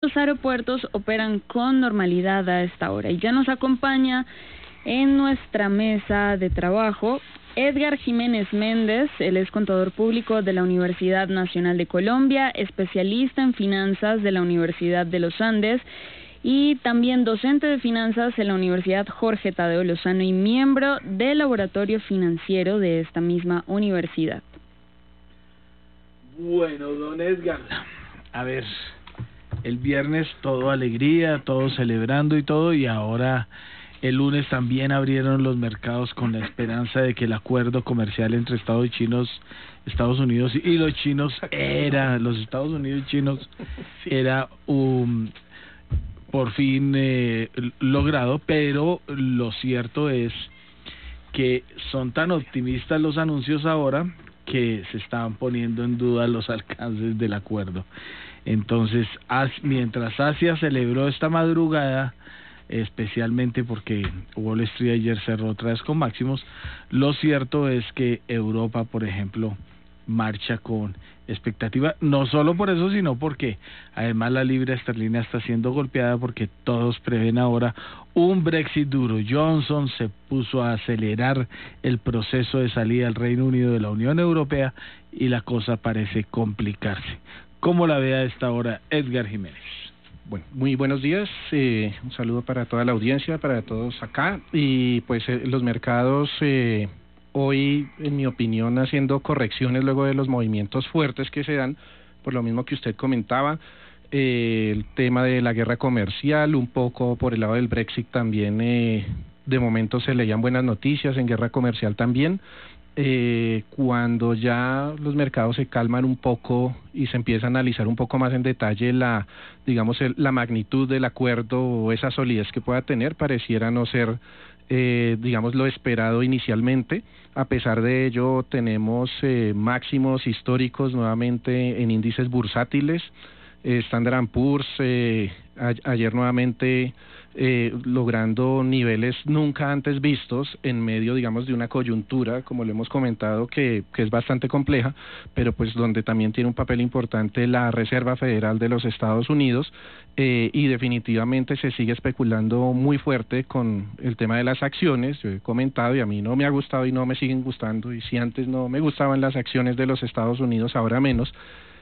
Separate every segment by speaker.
Speaker 1: Los aeropuertos operan con normalidad a esta hora y ya nos acompaña en nuestra mesa de trabajo Edgar Jiménez Méndez. Él es contador público de la Universidad Nacional de Colombia, especialista en finanzas de la Universidad de los Andes y también docente de finanzas en la Universidad Jorge Tadeo Lozano y miembro del laboratorio financiero de esta misma universidad.
Speaker 2: Bueno, don Edgar, a ver, el viernes todo alegría, todo celebrando y todo, y ahora el lunes también abrieron los mercados con la esperanza de que el acuerdo comercial entre Estados Unidos y los chinos los Estados Unidos y chinos era por fin logrado, pero lo cierto es que son tan optimistas los anuncios ahora que se estaban poniendo en duda los alcances del acuerdo. Entonces, mientras Asia celebró esta madrugada, especialmente porque Wall Street ayer cerró otra vez con máximos, lo cierto es que Europa, por ejemplo, marcha con expectativa, no solo por eso, sino porque además la libra esterlina está siendo golpeada porque todos prevén ahora un Brexit duro. Johnson se puso a acelerar el proceso de salida del Reino Unido de la Unión Europea y la cosa parece complicarse. ¿Cómo la ve a esta hora Edgar Jiménez?
Speaker 3: Bueno, muy buenos días, un saludo para toda la audiencia, para todos acá, y pues los mercados hoy, en mi opinión, haciendo correcciones luego de los movimientos fuertes que se dan, por lo mismo que usted comentaba, el tema de la guerra comercial, un poco por el lado del Brexit también, de momento se leían buenas noticias en guerra comercial también. Cuando ya los mercados se calman un poco y se empieza a analizar un poco más en detalle la magnitud del acuerdo o esa solidez que pueda tener, pareciera no ser lo esperado inicialmente. A pesar de ello, tenemos máximos históricos nuevamente en índices bursátiles. Standard & Poor's ayer nuevamente logrando niveles nunca antes vistos en medio, digamos, de una coyuntura, como lo hemos comentado, que es bastante compleja, pero pues donde también tiene un papel importante la Reserva Federal de los Estados Unidos, y definitivamente se sigue especulando muy fuerte con el tema de las acciones. Yo he comentado y a mí no me ha gustado y no me siguen gustando, y si antes no me gustaban las acciones de los Estados Unidos, ahora menos.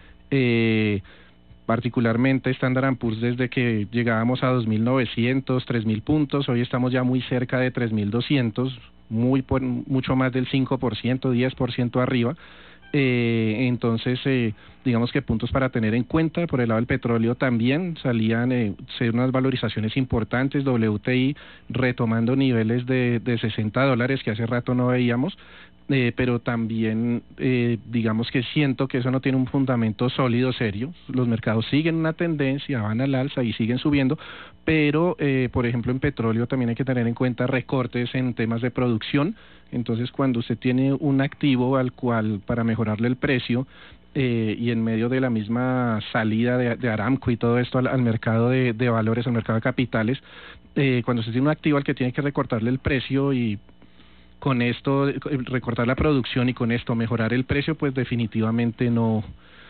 Speaker 3: Particularmente Standard & Poor's, desde que llegábamos a 2.900, 3.000 puntos, hoy estamos ya muy cerca de 3.200, mucho más del 5%, 10% arriba. Entonces, digamos que puntos para tener en cuenta. Por el lado del petróleo también salían unas valorizaciones importantes, WTI retomando niveles de $60 que hace rato no veíamos. Pero también digamos que siento que eso no tiene un fundamento sólido, serio. Los mercados siguen una tendencia, van al alza y siguen subiendo, pero por ejemplo en petróleo también hay que tener en cuenta recortes en temas de producción. Entonces, cuando usted tiene un activo al cual, para mejorarle el precio, y en medio de la misma salida de Aramco y todo esto al mercado de valores, al mercado de capitales, cuando usted tiene un activo al que tiene que recortarle el precio y con esto recortar la producción y con esto mejorar el precio, pues definitivamente no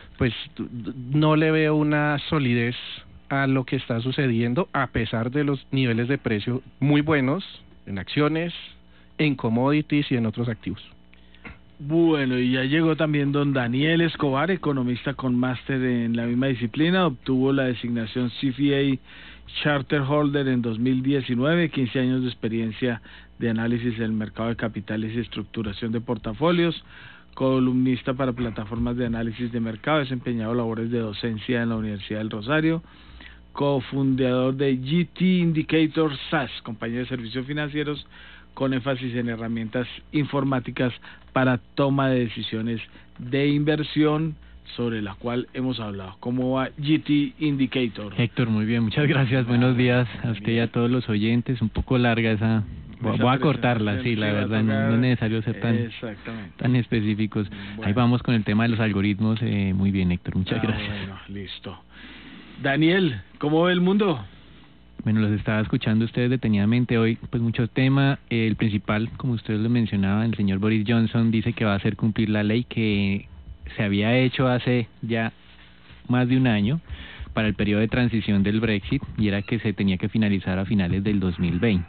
Speaker 3: le veo una solidez a lo que está sucediendo, a pesar de los niveles de precio muy buenos en acciones, en commodities y en otros activos.
Speaker 2: Bueno, y ya llegó también don Daniel Escobar, economista con máster en la misma disciplina, obtuvo la designación CFA Charter Holder en 2019, 15 años de experiencia de análisis del mercado de capitales y estructuración de portafolios, columnista para plataformas de análisis de mercado, desempeñado labores de docencia en la Universidad del Rosario, cofundador de GT Indicator SAS, compañía de servicios financieros con énfasis en herramientas informáticas para toma de decisiones de inversión, sobre la cual hemos hablado. ¿Cómo va GT Indicator?
Speaker 4: Héctor, muy bien, muchas gracias, buenos días a usted y a todos los oyentes. Un poco larga esa, voy a cortarla, sí, la verdad, no es necesario ser tan específicos. Bueno. Ahí vamos con el tema de los algoritmos. Muy bien, Héctor, muchas gracias.
Speaker 2: Bueno, listo. Daniel, ¿cómo ve el mundo?
Speaker 4: Bueno, los estaba escuchando ustedes detenidamente hoy, pues muchos temas. El principal, como ustedes lo mencionaban, el señor Boris Johnson dice que va a hacer cumplir la ley que se había hecho hace ya más de un año para el periodo de transición del Brexit, y era que se tenía que finalizar a finales del 2020.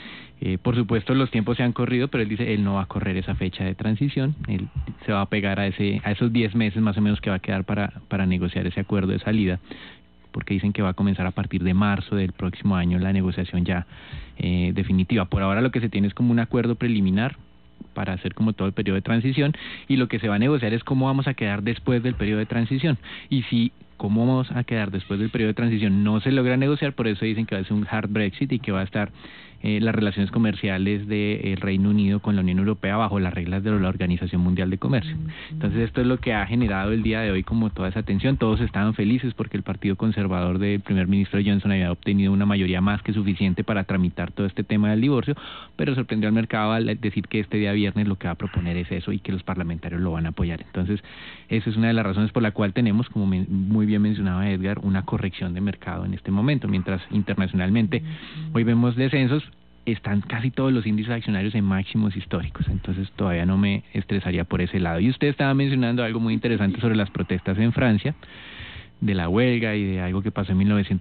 Speaker 4: Por supuesto los tiempos se han corrido, pero él dice él no va a correr esa fecha de transición, él se va a pegar a esos 10 meses más o menos que va a quedar para negociar ese acuerdo de salida, porque dicen que va a comenzar a partir de marzo del próximo año la negociación ya definitiva. Por ahora lo que se tiene es como un acuerdo preliminar para hacer como todo el periodo de transición, y lo que se va a negociar es cómo vamos a quedar después del periodo de transición, y si cómo vamos a quedar después del periodo de transición no se logra negociar, por eso dicen que va a ser un hard Brexit y que va a estar las relaciones comerciales del Reino Unido con la Unión Europea bajo las reglas de la Organización Mundial de Comercio. Entonces esto es lo que ha generado el día de hoy como toda esa tensión. Todos estaban felices porque el Partido Conservador del primer ministro Johnson había obtenido una mayoría más que suficiente para tramitar todo este tema del divorcio, pero sorprendió al mercado al decir que este día viernes lo que va a proponer es eso y que los parlamentarios lo van a apoyar. Entonces esa es una de las razones por la cual tenemos, como muy bien mencionaba Edgar, una corrección de mercado en este momento, mientras internacionalmente hoy vemos descensos. Están casi todos los índices accionarios en máximos históricos, entonces todavía no me estresaría por ese lado. Y usted estaba mencionando algo muy interesante sobre las protestas en Francia, de la huelga y de algo que pasó en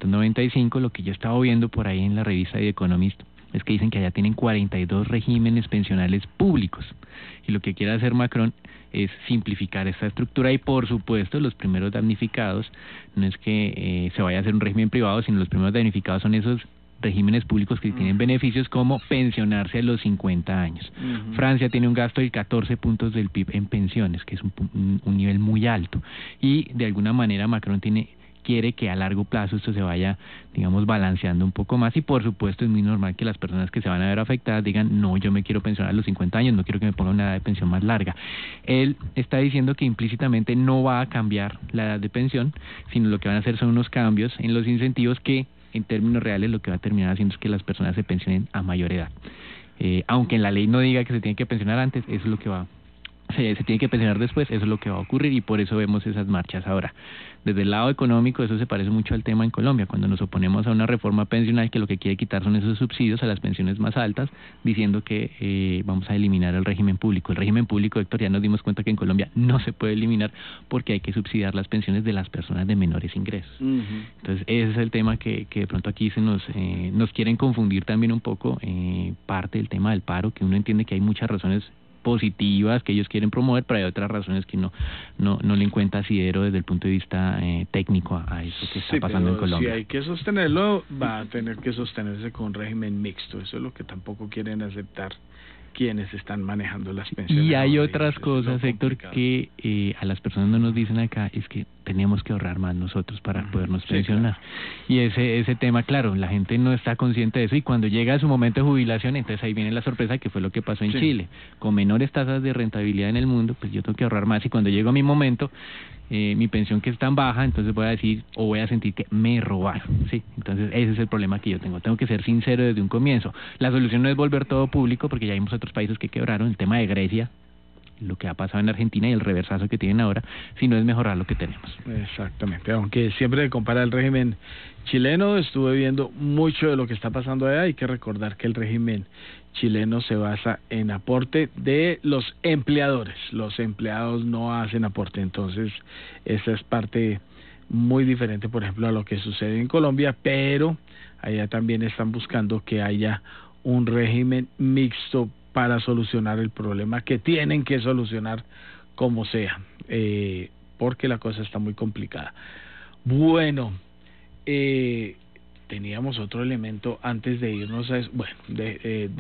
Speaker 4: 1995. Lo que yo estaba viendo por ahí en la revista The Economist es que dicen que allá tienen 42 regímenes pensionales públicos, y lo que quiere hacer Macron es simplificar esta estructura, y por supuesto los primeros damnificados no es que se vaya a hacer un régimen privado, sino los primeros damnificados son esos regímenes públicos que tienen beneficios como pensionarse a los 50 años. Francia tiene un gasto de 14 puntos del PIB en pensiones, que es un nivel muy alto, y de alguna manera Macron quiere que a largo plazo esto se vaya, digamos, balanceando un poco más, y por supuesto es muy normal que las personas que se van a ver afectadas digan, no, yo me quiero pensionar a los 50 años, no quiero que me pongan una edad de pensión más larga. Él está diciendo que implícitamente no va a cambiar la edad de pensión, sino lo que van a hacer son unos cambios en los incentivos que en términos reales lo que va a terminar haciendo es que las personas se pensionen a mayor edad. Aunque en la ley no diga que se tiene que pensionar antes, eso es lo que se tiene que pensionar después, eso es lo que va a ocurrir, y por eso vemos esas marchas ahora. Desde el lado económico eso se parece mucho al tema en Colombia, cuando nos oponemos a una reforma pensional que lo que quiere quitar son esos subsidios a las pensiones más altas, diciendo que vamos a eliminar el régimen público. El régimen público, Héctor, ya nos dimos cuenta que en Colombia no se puede eliminar porque hay que subsidiar las pensiones de las personas de menores ingresos. Entonces ese es el tema que de pronto aquí nos quieren confundir también un poco, parte del tema del paro, que uno entiende que hay muchas razones positivas que ellos quieren promover, pero hay otras razones que no le encuentra asidero desde el punto de vista técnico a eso que está pasando en Colombia.
Speaker 2: Si hay que sostenerlo, va a tener que sostenerse con un régimen mixto. Eso es lo que tampoco quieren aceptar quienes están manejando las pensiones.
Speaker 4: Y hay otras cosas, Héctor, que a las personas no nos dicen acá, es que tenemos que ahorrar más nosotros para podernos pensionar. Claro. Y ese tema, claro, la gente no está consciente de eso, y cuando llega su momento de jubilación, entonces ahí viene la sorpresa, que fue lo que pasó en Chile. Con menores tasas de rentabilidad en el mundo, pues yo tengo que ahorrar más, y cuando llego a mi momento, mi pensión que es tan baja, entonces voy a decir, o voy a sentir que me robaron, ¿sí? Entonces ese es el problema que yo tengo que ser sincero desde un comienzo. La solución no es volver todo público, porque ya vimos otros países que quebraron, el tema de Grecia, lo que ha pasado en Argentina y el reversazo que tienen ahora, sino es mejorar lo que tenemos.
Speaker 2: Exactamente, aunque siempre compara el régimen chileno, estuve viendo mucho de lo que está pasando allá. Hay que recordar que el régimen chileno se basa en aporte de los empleadores, los empleados no hacen aporte, entonces esa es parte muy diferente, por ejemplo, a lo que sucede en Colombia, pero allá también están buscando que haya un régimen mixto para solucionar el problema que tienen que solucionar como sea, porque la cosa está muy complicada. Bueno, teníamos otro elemento antes de irnos a eso, bueno,